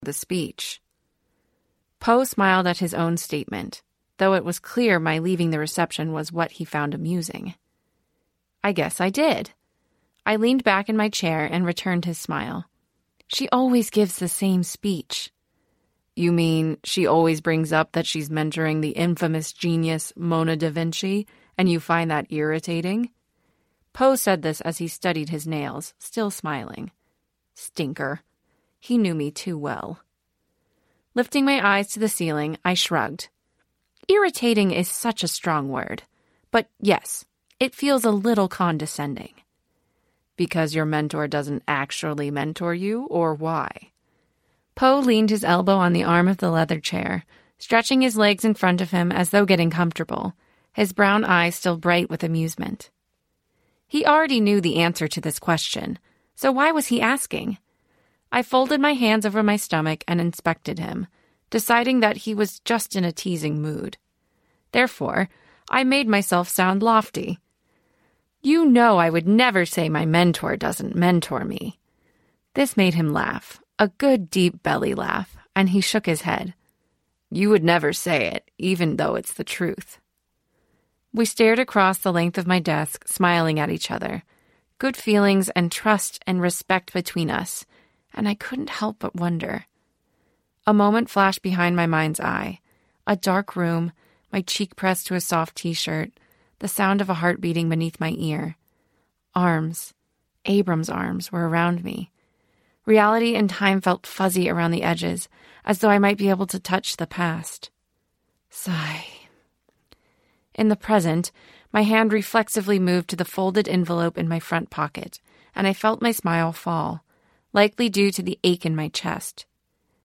the speech. Poe smiled at his own statement, though it was clear my leaving the reception was what he found amusing. I guess I did. I leaned back in my chair and returned his smile. She always gives the same speech. You mean she always brings up that she's mentoring the infamous genius Mona da Vinci, and you find that irritating? Poe said this as he studied his nails, still smiling. Stinker. He knew me too well. Lifting my eyes to the ceiling, I shrugged. Irritating is such a strong word. But yes, it feels a little condescending. Because your mentor doesn't actually mentor you, or why? Poe leaned his elbow on the arm of the leather chair, stretching his legs in front of him as though getting comfortable, his brown eyes still bright with amusement. He already knew the answer to this question, so why was he asking? I folded my hands over my stomach and inspected him, deciding that he was just in a teasing mood. Therefore, I made myself sound lofty. You know I would never say my mentor doesn't mentor me. This made him laugh, a good deep belly laugh, and he shook his head. You would never say it, even though it's the truth. We stared across the length of my desk, smiling at each other. Good feelings and trust and respect between us, and I couldn't help but wonder. A moment flashed behind my mind's eye. A dark room, my cheek pressed to a soft t-shirt, the sound of a heart beating beneath my ear. Arms, Abram's arms, were around me. Reality and time felt fuzzy around the edges, as though I might be able to touch the past. Sigh. In the present, my hand reflexively moved to the folded envelope in my front pocket, and I felt my smile fall, likely due to the ache in my chest.